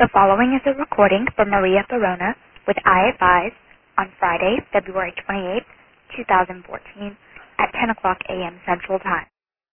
The following is a recording from Maria Barona with iAdvise on Friday, February 28, 2014 at 10 o'clock a.m. Central Time.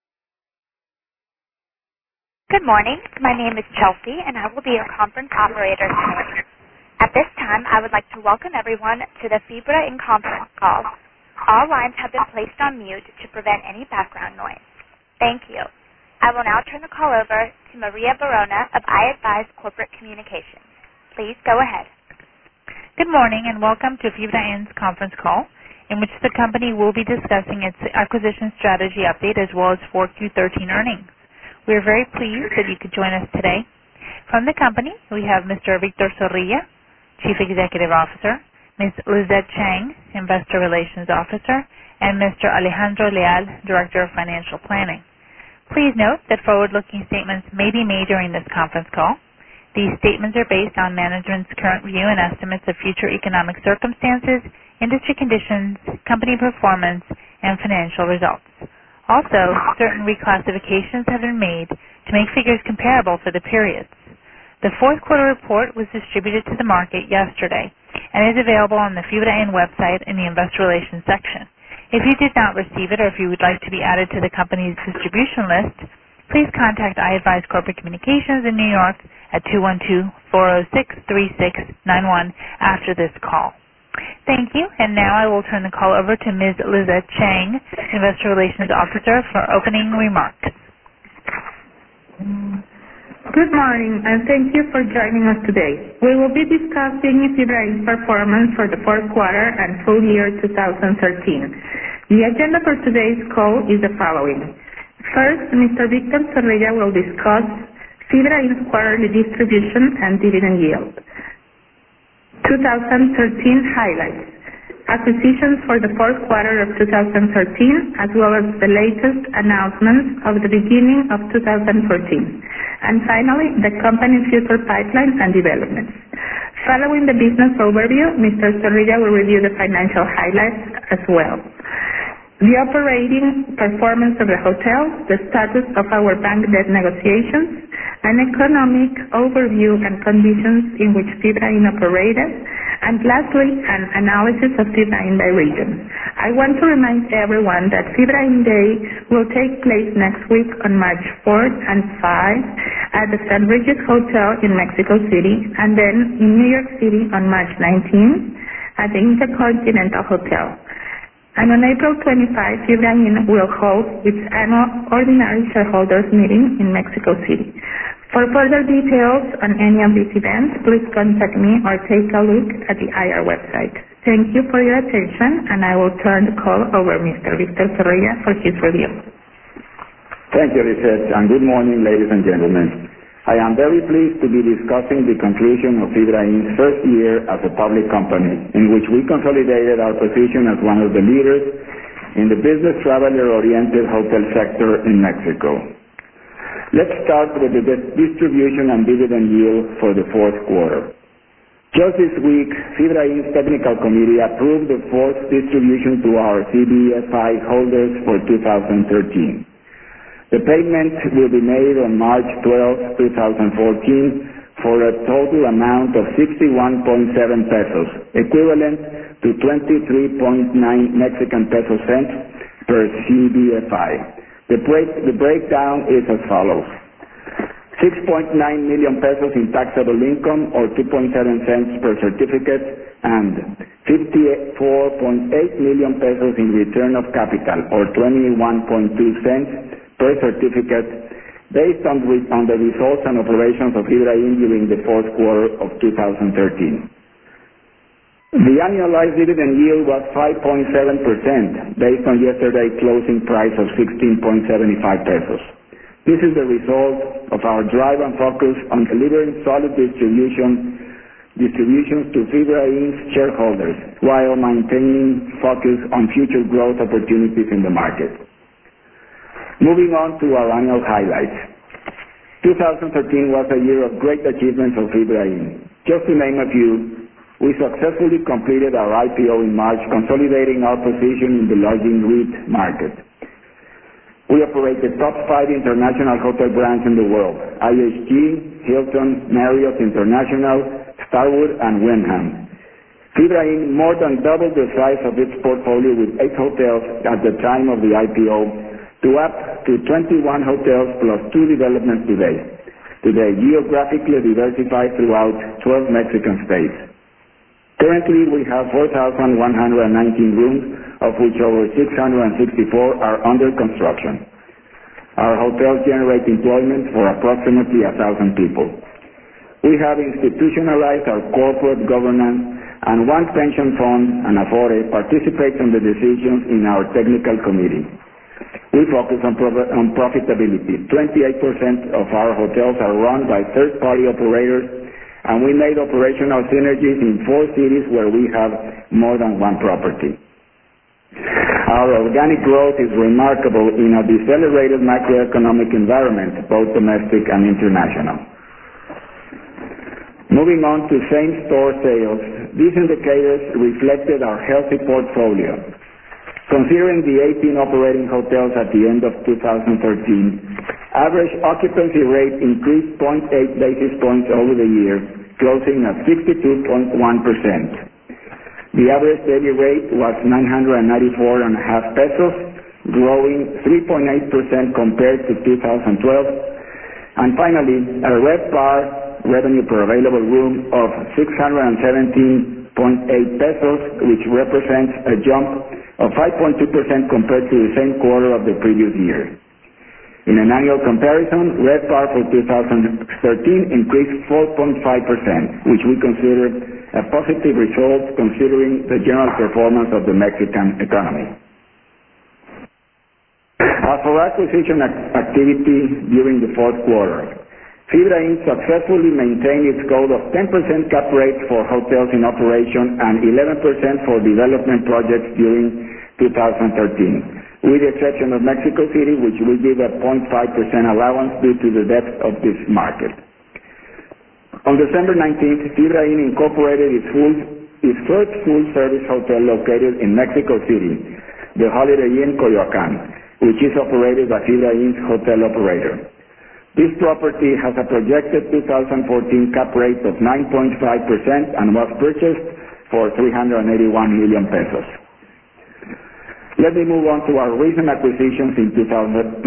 Good morning. My name is Chelsea, and I will be your conference operator today. At this time, I would like to welcome everyone to the Fibra Inc. conference call. All lines have been placed on mute to prevent any background noise. Thank you. I will now turn the call over to Maria Barona of iAdvise Corporate Communications. Please go ahead. Good morning and welcome to Fibra Inc.'s conference call, in which the company will be discussing its acquisition strategy update as well as 4Q13 earnings. We are very pleased that you could join us today. From the company, we have Mr. Victor Zorrilla, Chief Executive Officer, Ms. Lizette Chang, Investor Relations Officer, and Mr. Alejandro Leal, Director of Financial Planning. Please note that forward-looking statements may be made during this conference call. These statements are based on management's current view and estimates of future economic circumstances, industry conditions, company performance, and financial results. Also, certain reclassifications have been made to make figures comparable for the periods. The fourth quarter report was distributed to the market yesterday and is available on the Fibra Inc. website in the Investor Relations section. If you did not receive it or if you would like to be added to the company's distribution list, please contact iAdvise Corporate Communications in New York at 212-406-3691 after this call. Thank you, and now I will turn the call over to Ms. Lizette Chang, Investor Relations Officer, for opening remarks. Good morning, and thank you for joining us today. We will be discussing Fibra Inc.'s performance for the fourth quarter and full year 2013. The agenda for today's call is the following. First, Mr. Victor Zorrilla will discuss Fibra Inc.'s quarterly distribution and dividend yield. 2013 highlights. Acquisitions for the fourth quarter of 2013, as well as the latest announcements of the beginning of 2014. And finally, the company's future pipeline and developments. Following the business overview, Mr. Zorrilla will review the financial highlights as well. The operating performance of the hotel, the status of our bank debt negotiations, an economic overview and conditions in which Fibra Inc. operated, and lastly, an analysis of Fibra Inc. by region. I want to remind everyone that Fibra Inc. Day will take place next week on March 4th and 5th at the St. Regis Hotel in Mexico City, and then in New York City on March 19th at the Intercontinental Hotel. And on April 25, Fibra Inc. will hold its annual ordinary shareholders meeting in Mexico City. For further details on any of these events, please contact me or take a look at the IR website. Thank you for your attention, and I will turn the call over to Mr. Victor Zorrilla for his review. Thank you, Lizette, and good morning, ladies and gentlemen. I am very pleased to be discussing the conclusion of Fibra Inc.'s first year as a public company, in which we consolidated our position as one of the leaders in the business traveler-oriented hotel sector in Mexico. Let's start with the distribution and dividend yield for the fourth quarter. Just this week, Fibra Inc.'s technical committee approved the fourth distribution to our CBFI holders for 2013. The payment will be made on March 12, 2014 for a total amount of 61.7 pesos, equivalent to 23.9 Mexican peso cents per CBFI. The breakdown is as follows. 6.9 million pesos in taxable income or 2.7 cents per certificate, and 54.8 million pesos in return of capital or 21.2 cents per certificate based on the results and operations of Fibra Inc. during the fourth quarter of 2013. The annualized dividend yield was 5.7% based on yesterday's closing price of 16.75 pesos. This is the result of our drive and focus on delivering solid distributions to Fibra Inc.'s shareholders while maintaining focus on future growth opportunities in the market. Moving on to our annual highlights. 2013 was a year of great achievements for Fibra Inc. Just to name a few, we successfully completed our IPO in March, consolidating our position in the lodging REIT market. We operate the top 5 international hotel brands in the world: IHG, Hilton, Marriott International, Starwood, and Wyndham. Fibra Inc. more than doubled the size of its portfolio with 8 hotels at the time of the IPO to up to 21 hotels plus 2 developments today, geographically diversified throughout 12 Mexican states. Currently, we have 4,119 rooms, of which over 664 are under construction. Our hotels generate employment for approximately 1,000 people. We have institutionalized our corporate governance, and one pension fund, and Afore, participates in the decisions in our technical committee. We focus on profitability. 28% of our hotels are run by third-party operators, and we made operational synergies in 4 cities where we have more than 1 property. Our organic growth is remarkable in a decelerated macroeconomic environment, both domestic and international. Moving on to same-store sales, these indicators reflected our healthy portfolio. Considering the 18 operating hotels at the end of 2013, average occupancy rate increased 0.8 basis points over the year, closing at 62.1%. The average daily rate was 994.5 pesos, growing 3.8% compared to 2012. And finally, a RevPAR, revenue per available room, of 617.8 pesos, which represents a jump of 5.2% compared to the same quarter of the previous year. In an annual comparison, RevPAR for 2013 increased 4.5%, which we consider a positive result considering the general performance of the Mexican economy. As for acquisition activity during the fourth quarter, Fibra Inc. successfully maintained its goal of 10% cap rate for hotels in operation and 11% for development projects during 2013, with the exception of Mexico City, which we give a 0.5% allowance due to the depth of this market. On December 19th, Fibra Inc. incorporated its first full-service hotel located in Mexico City, the Holiday Inn Coyoacán, which is operated by Fibra Inc.'s hotel operator. This property has a projected 2014 cap rate of 9.5% and was purchased for 381 million pesos. Let me move on to our recent acquisitions in 2014.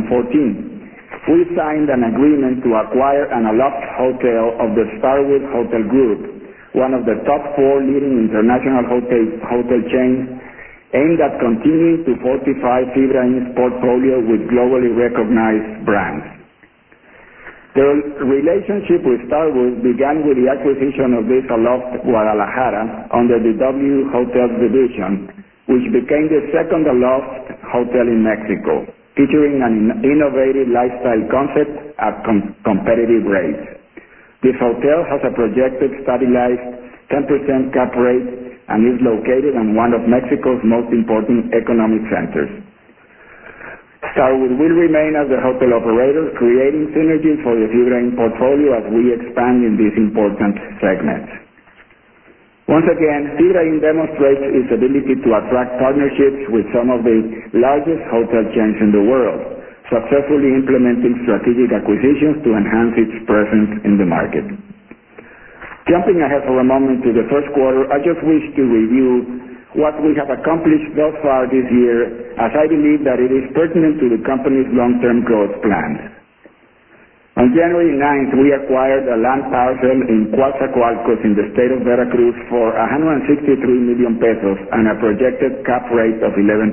We signed an agreement to acquire an Aloft Hotel of the Starwood Hotel Group, one of the top 4 leading international hotel chains, aimed at continuing to fortify Fibra Inc.'s portfolio with globally recognized brands. The relationship with Starwood began with the acquisition of this Aloft Guadalajara under the W Hotels division, which became the second Aloft hotel in Mexico, featuring an innovative lifestyle concept at competitive rates. This hotel has a projected stabilized 10% cap rate and is located in one of Mexico's most important economic centers. Starwood will remain as the hotel operator, creating synergies for the Fibra Inc. portfolio as we expand in this important segment. Once again, Fibra Inc. demonstrates its ability to attract partnerships with some of the largest hotel chains in the world, successfully implementing strategic acquisitions to enhance its presence in the market. Jumping ahead for a moment to the first quarter, I just wish to review what we have accomplished thus far this year, as I believe that it is pertinent to the company's long-term growth plans. On January 9th, we acquired a land parcel in Coatzacoalcos in the state of Veracruz for 163 million pesos and a projected cap rate of 11.3%.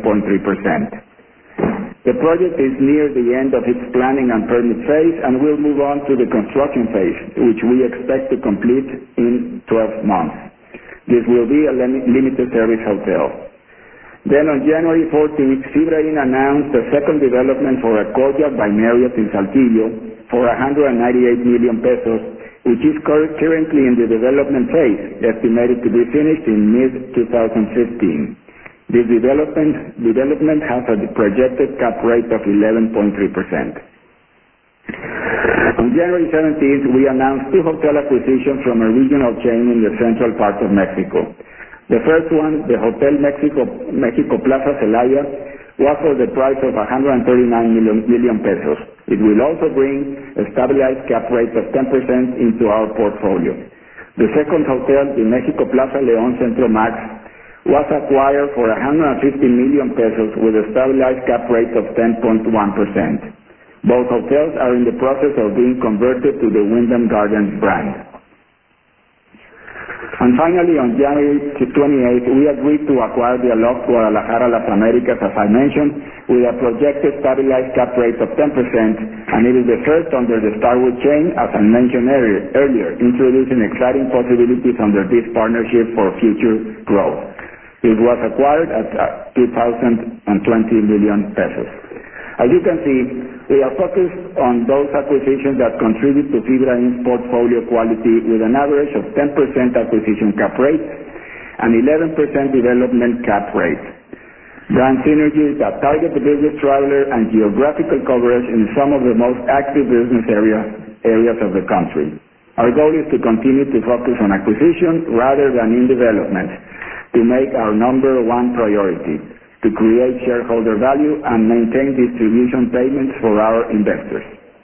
The project is near the end of its planning and permit phase and will move on to the construction phase, which we expect to complete in 12 months. This will be a limited service hotel. Then on January 14th, Fibra Inc. announced the second development for a Courtyard by Marriott in Saltillo for 198 million pesos, which is currently in the development phase, estimated to be finished in mid-2015. This development has a projected cap rate of 11.3%. On January 17th, we announced 2 hotel acquisitions from a regional chain in the central part of Mexico. The first one, the Hotel Mexico Plaza Celaya, was for the price of 139 million pesos. It will also bring a stabilized cap rate of 10% into our portfolio. The second hotel, the Mexico Plaza León Centro Max, was acquired for 150 million pesos with a stabilized cap rate of 10.1%. Both hotels are in the process of being converted to the Wyndham Gardens brand. And finally, on January 28th, we agreed to acquire the Aloft Guadalajara Las Americas, as I mentioned, with a projected stabilized cap rate of 10%, and it is the first under the Starwood chain, as I mentioned earlier, introducing exciting possibilities under this partnership for future growth. It was acquired at 2,020 million pesos. As you can see, we are focused on those acquisitions that contribute to Fibra Inc.'s portfolio quality with an average of 10% acquisition cap rate and 11% development cap rate. Brand synergies that target the business traveler and geographical coverage in some of the most active business areas of the country. Our goal is to continue to focus on acquisition rather than in development, to make our number one priority, to create shareholder value and maintain distribution payments for our investors.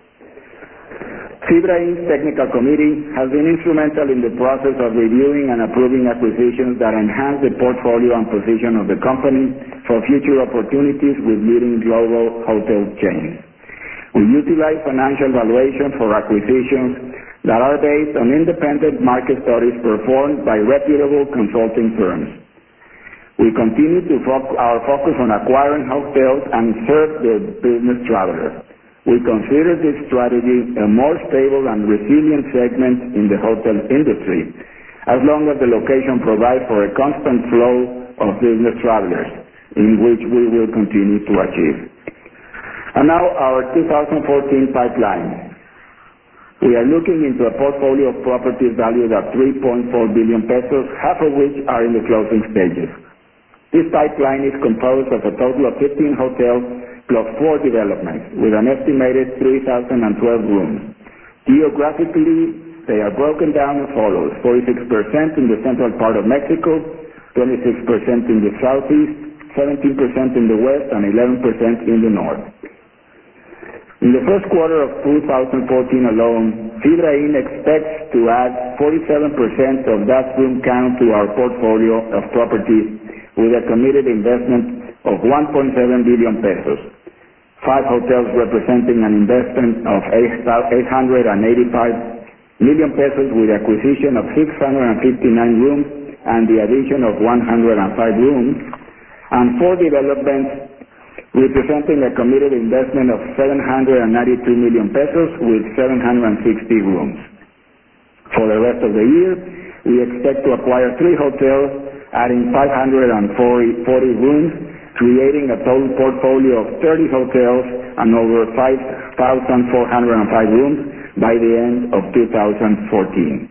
Fibra Inc.'s technical committee has been instrumental in the process of reviewing and approving acquisitions that enhance the portfolio and position of the company for future opportunities with leading global hotel chains. We utilize financial valuation for acquisitions that are based on independent market studies performed by reputable consulting firms. We continue to our focus on acquiring hotels and serve the business traveler. We consider this strategy a more stable and resilient segment in the hotel industry, as long as the location provides for a constant flow of business travelers, in which we will continue to achieve. And now our 2014 pipeline. We are looking into a portfolio of properties valued at 3.4 billion pesos, half of which are in the closing stages. This pipeline is composed of a total of 15 hotels plus 4 developments, with an estimated 3,012 rooms. Geographically, they are broken down as follows: 46% in the central part of Mexico, 26% in the southeast, 17% in the west, and 11% in the north. In the first quarter of 2014 alone, Fibra Inc. expects to add 47% of that room count to our portfolio of properties, with a committed investment of 1.7 billion pesos. 5 hotels representing an investment of 885 million pesos with acquisition of 659 rooms and the addition of 105 rooms, and 4 developments representing a committed investment of 792 million pesos with 760 rooms. For the rest of the year, we expect to acquire 3 hotels, adding 540 rooms, creating a total portfolio of 30 hotels and over 5,405 rooms by the end of 2014.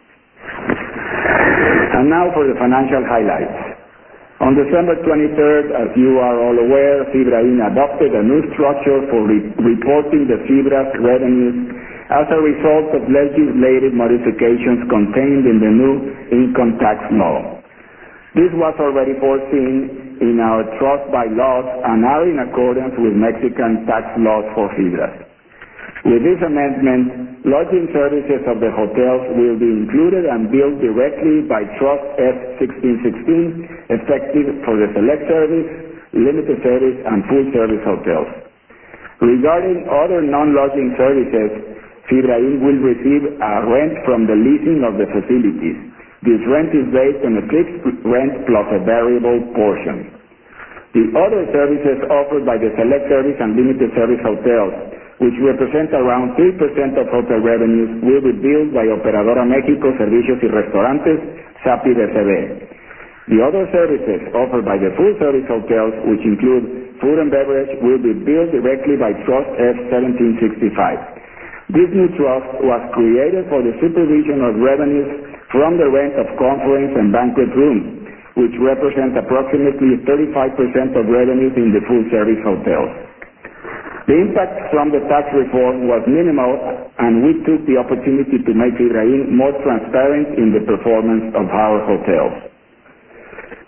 And now for the financial highlights. On December 23rd, as you are all aware, Fibra Inc. adopted a new structure for reporting the Fibra's revenues as a result of legislative modifications contained in the new income tax law. This was already foreseen in our trust bylaws and are in accordance with Mexican tax laws for Fibras. With this amendment, lodging services of the hotels will be included and billed directly by Trust F-1616, effective for the select service, limited service, and full service hotels. Regarding other non-lodging services, Fibra Inc. will receive a rent from the leasing of the facilities. This rent is based on a fixed rent plus a variable portion. The other services offered by the select service and limited service hotels, which represent around 3% of hotel revenues, will be billed by Operadora México Servicios y Restaurantes, SAPI-DCB. The other services offered by the full service hotels, which include food and beverage, will be billed directly by Trust F-1765. This new trust was created for the supervision of revenues from the rent of conference and banquet rooms, which represent approximately 35% of revenues in the full-service hotels. The impact from the tax reform was minimal, and we took the opportunity to make Fibra Inc. more transparent in the performance of our hotels.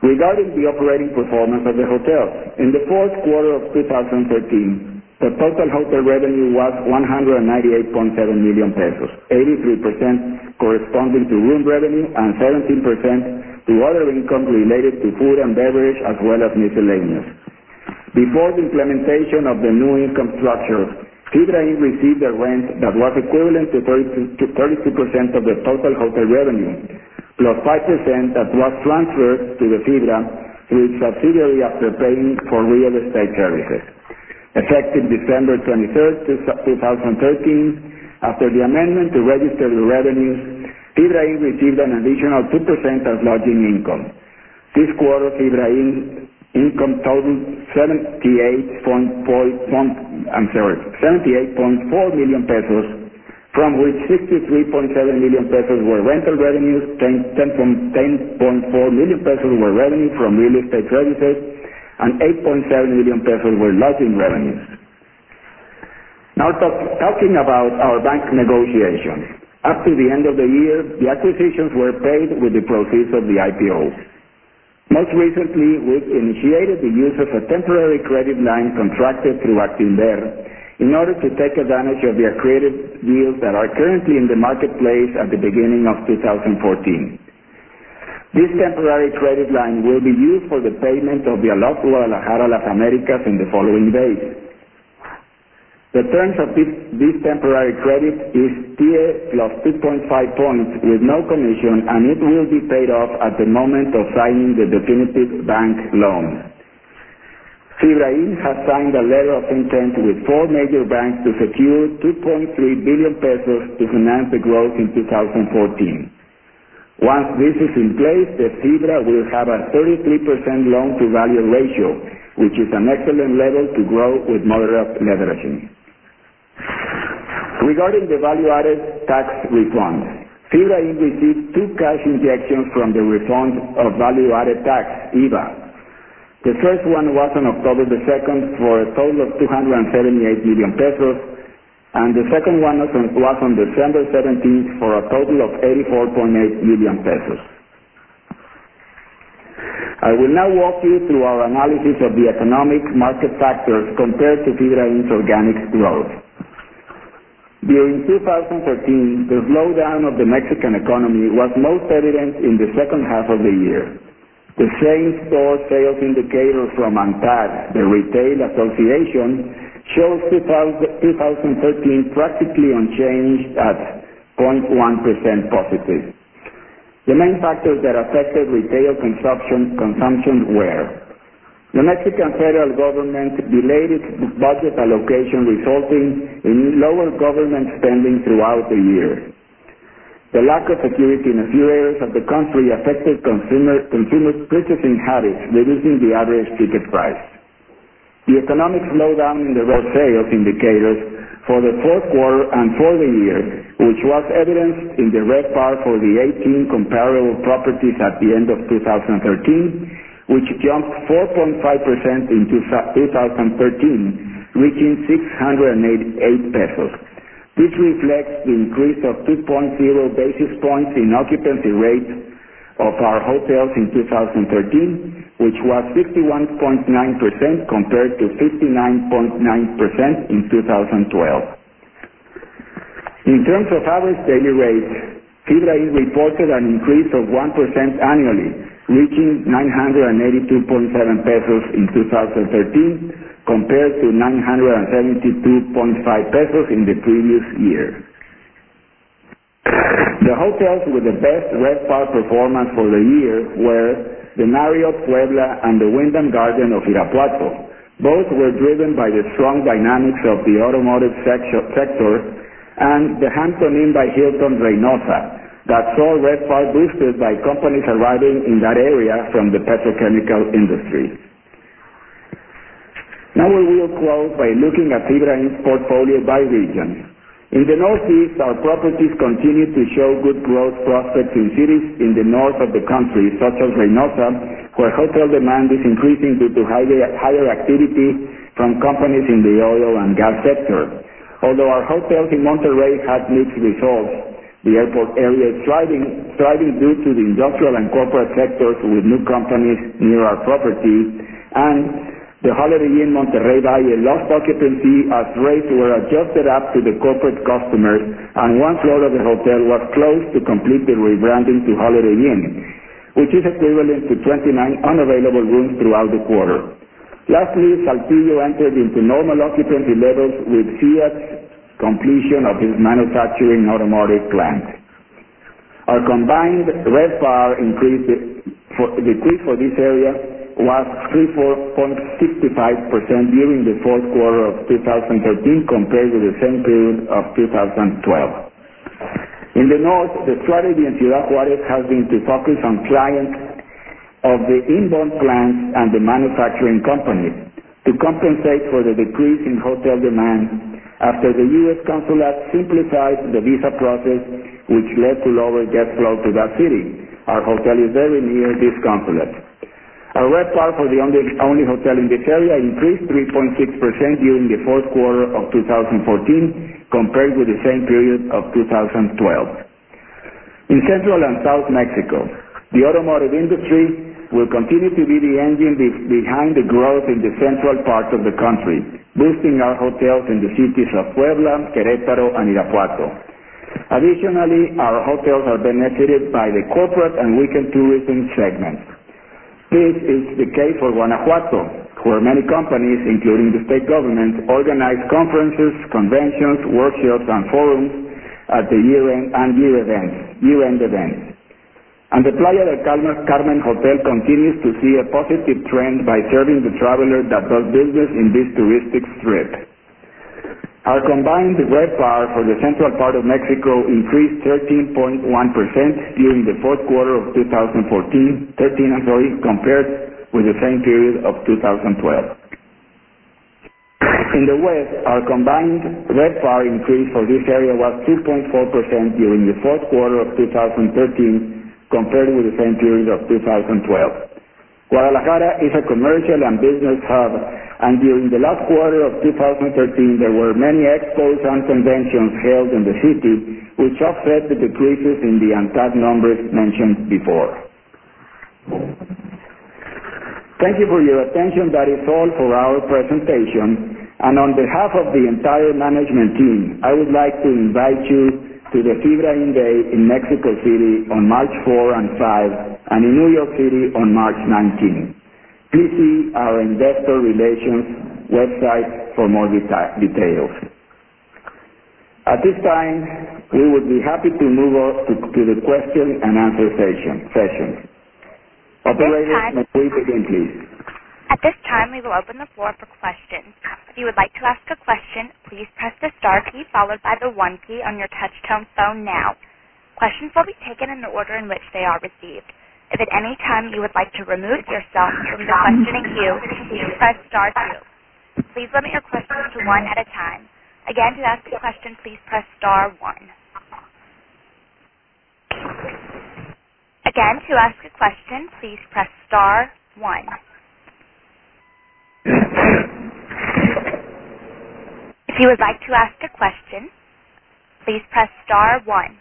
Regarding the operating performance of the hotels, in the fourth quarter of 2013, the total hotel revenue was 198.7 million pesos, 83% corresponding to room revenue and 17% to other income related to food and beverage as well as miscellaneous. Before the implementation of the new income structure, Fibra Inn received a rent that was equivalent to 32% of the total hotel revenue, plus 5% that was transferred to the Fibra through its subsidiary after paying for real estate services. Effective December 23, 2013, after the amendment to register the revenues, Fibra Inn received an additional 2% as lodging income. This quarter, Fibra Inn income totaled 78.4 million pesos, from which 63.7 million pesos were rental revenues, 10.4 million pesos were revenue from real estate services, and 8.7 million pesos were lodging revenues. Now talking about our bank negotiations. Up to the end of the year, the acquisitions were paid with the proceeds of the IPO. Most recently, we initiated the use of a temporary credit line contracted through Actinver in order to take advantage of the accretive deals that are currently in the marketplace at the beginning of 2014. This temporary credit line will be used for the payment of the Aloft Guadalajara Las Americas in the following days. The terms of this temporary credit is TIIE plus 2.5 points with no commission, and it will be paid off at the moment of signing the definitive bank loan. Fibra Inn has signed a letter of intent with 4 major banks to secure 2.3 billion pesos to finance the growth in 2014. Once this is in place, the Fibra will have a 33% loan-to-value ratio, which is an excellent level to grow with moderate leveraging. Regarding the value-added tax refund, Fibra Inn received 2 cash injections from the refund of value-added tax, IVA. The first one was on October the 2nd for a total of 278 million pesos, and the second one was on December 17th for a total of 84.8 million pesos. I will now walk you through our analysis of the economic market factors compared to Fibra Inn's organic growth. During 2013, the slowdown of the Mexican economy was most evident in the second half of the year. The same-store sales indicator from ANTAD, the Retail Association, shows 2013 practically unchanged at 0.1% positive. The main factors that affected retail consumption were: the Mexican federal government delayed its budget allocation, resulting in lower government spending throughout the year. The lack of security in a few areas of the country affected consumers' purchasing habits, reducing the average ticket price. The economic slowdown in the road sales indicators for the fourth quarter and for the year, which was evidenced in the RevPAR for the 18 comparable properties at the end of 2013, which jumped 4.5% in 2013, reaching 688 pesos. This reflects the increase of 2.0 basis points in occupancy rate of our hotels in 2013, which was 61.9% compared to 59.9% in 2012. In terms of average daily rates, Fibra Inn reported an increase of 1% annually, reaching 982.7 pesos in 2013 compared to 972.5 pesos in the previous year. The hotels with the best RevPAR performance for the year were the Marriott Puebla and the Wyndham Garden of Irapuato. Both were driven by the strong dynamics of the automotive sector, and the Hampton Inn by Hilton Reynosa, that saw RevPAR boosted by companies arriving in that area from the petrochemical industry. Now we will close by looking at Fibra Inn's portfolio by region. In the Northeast, our properties continue to show good growth prospects in cities in the north of the country, such as Reynosa, where hotel demand is increasing due to higher activity from companies in the oil and gas sector. Although our hotels in Monterrey had mixed results, the airport area is thriving thriving due to the industrial and corporate sectors with new companies near our property, and the Holiday Inn Monterrey Valle lost occupancy as rates were adjusted up to the corporate customers, and one floor of the hotel was closed to complete the rebranding to Holiday Inn, which is equivalent to 29 unavailable rooms throughout the quarter. Lastly, Saltillo entered into normal occupancy levels with Fiat's completion of his manufacturing automotive plant. Our combined RevPAR decrease for this area was 3.65% during the fourth quarter of 2013 compared with the same period of 2012. In the north, the strategy in Ciudad Juárez has been to focus on clients of the inbound plants and the manufacturing companies to compensate for the decrease in hotel demand after the U.S. consulate simplified the visa process, which led to lower guest flow to that city. Our hotel is very near this consulate. Our RevPAR for the only hotel in this area increased 3.6% during the fourth quarter of 2014 compared with the same period of 2012. In Central and South Mexico, the automotive industry will continue to be the engine behind the growth in the central part of the country, boosting our hotels in the cities of Puebla, Querétaro, and Irapuato. Additionally, our hotels are benefited by the corporate and weekend tourism segments. This is the case for Guanajuato, where many companies, including the state government, organize conferences, conventions, workshops, and forums at the year-end events. And the Playa del Carmen Hotel continues to see a positive trend by serving the traveler that does business in this touristic strip. Our combined RevPAR for the central part of Mexico increased 13.1% during the fourth quarter of 2013, compared with the same period of 2012. In the west, our combined RevPAR increase for this area was 2.4% during the fourth quarter of 2013, compared with the same period of 2012. Guadalajara is a commercial and business hub, and during the last quarter of 2013 there were many expos and conventions held in the city, which offset the decreases in the ANTAD numbers mentioned before. Thank you for your attention. That is all for our presentation, and on behalf of the entire management team, I would like to invite you to the Fibra Inn Day in Mexico City on March 4 and 5, and in New York City on March 19. Please see our investor relations website for more details. At this time, we would be happy to move on to the question and answer session. Operator, may we begin, please? At this time, we will open the floor for questions. If you would like to ask a question, please press the star key followed by the 1 key on your touch-tone phone now. Questions will be taken in the order in which they are received. If at any time you would like to remove yourself from the questioning queue, please press star 2. Please limit your questions to one at a time. Again, to ask a question, please press star 1. Again, to ask a question, please press star 1. If you would like to ask a question, please press star 1.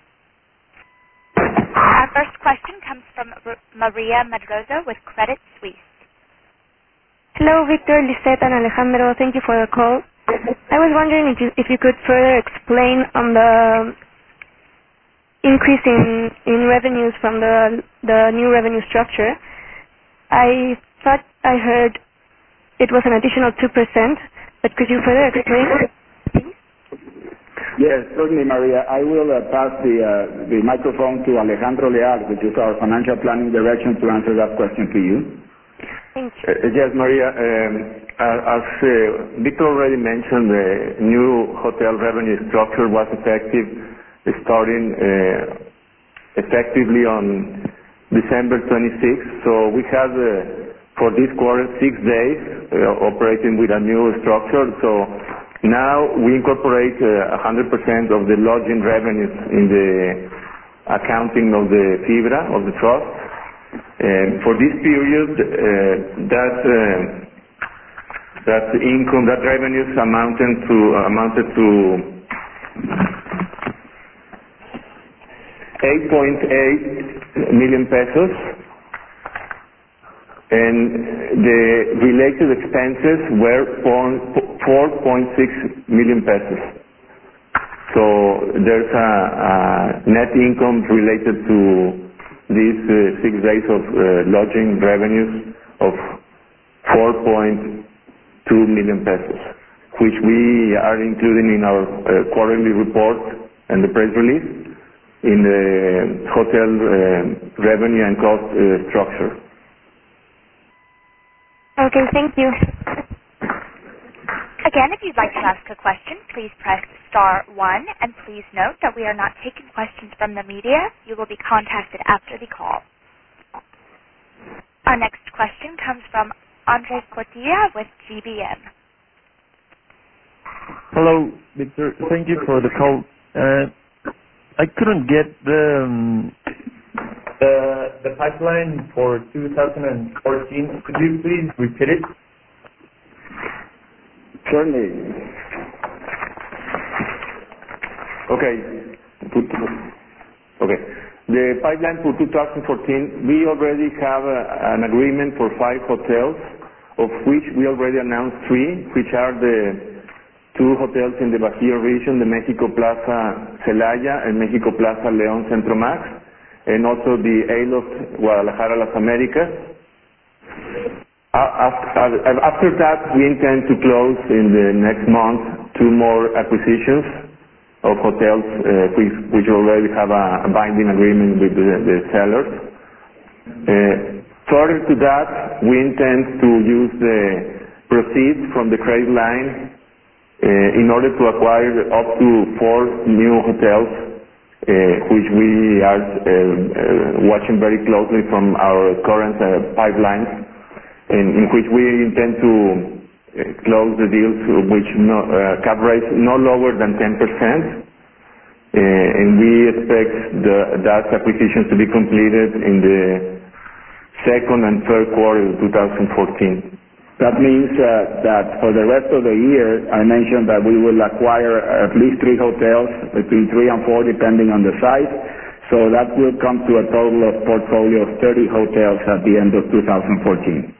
Our first question comes from Maria Medrosa with Credit Suisse. Hello, Victor, Lisette, and Alejandro. Thank you for the call. I was wondering if you could further explain on the increase in revenues from the new revenue structure. I thought I heard it was an additional 2%, but could you further explain, please? Yes, certainly, Maria. I will pass the microphone to Alejandro Leal, which is our financial planning direction, to answer that question to you. Thank you. Yes, Maria. As Victor already mentioned, the new hotel revenue structure was starting effectively on December 26th. So we had, for this quarter, 6 days operating with a new structure. So now we incorporate 100% of the lodging revenues in the accounting of the Fibra, of the trust. For this period, that income, that revenues amounted to 8.8 million pesos, and the related expenses were 4.6 million pesos. So there's a net income related to these 6 days of lodging revenues of 4.2 million pesos, which we are including in our quarterly report and the press release in the hotel revenue and cost structure. Okay, thank you. Again, if you'd like to ask a question, please press star 1, and please note that we are not taking questions from the media. You will be contacted after the call. Our next question comes from Andres Portilla with GBM. Hello, Victor. Thank you for the call. I couldn't get the pipeline for 2014. Could you please repeat it? Certainly. Okay. The pipeline for 2014, we already have an agreement for 5 hotels, of which we already announced 3, which are the 2 hotels in the Bajío region, the Mexico Plaza Celaya and Mexico Plaza León Centro Max, and also the Aloft Guadalajara Las Américas. After that, we intend to close in the next month 2 more acquisitions of hotels which already have a binding agreement with the sellers. Further to that, we intend to use the proceeds from the credit line in order to acquire up to 4 new hotels, which we are watching very closely from our current pipelines, in which we intend to close the deals which cap rates no lower than 10%, and we expect that acquisitions to be completed in the second and third quarter of 2014. That means that for the rest of the year, I mentioned that we will acquire at least 3 hotels, between 3 and 4 depending on the size. So that will come to a total of portfolio of 30 hotels at the end of 2014.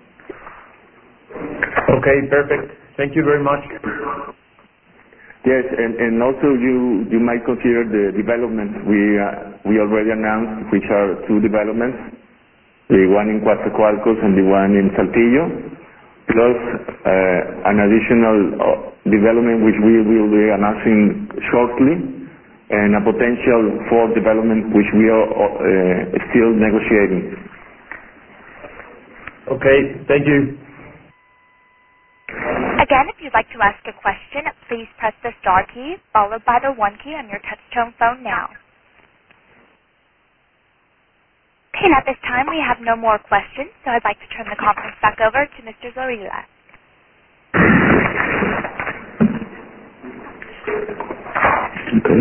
Okay, perfect. Thank you very much. Yes, and also you might consider the developments we already announced, which are 2 developments, the one in Coatzacoalcos and the one in Saltillo, plus an additional development which we will be announcing shortly, and a potential 4th development which we are still negotiating. Okay, thank you. Again, if you'd like to ask a question, please press the star key followed by the 1 key on your touch-tone phone now. Okay, and at this time we have no more questions, so I'd like to turn the conference back over to Mr. Zorrilla. Okay.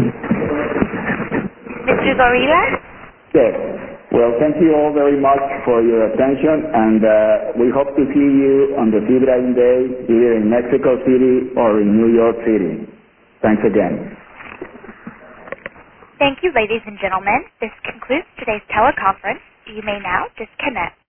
Mr. Zorrilla? Yes. Well, thank you all very much for your attention, and we hope to see you on the Fibra Day either in Mexico City or in New York City. Thanks again. Thank you, ladies and gentlemen. This concludes today's teleconference. You may now disconnect.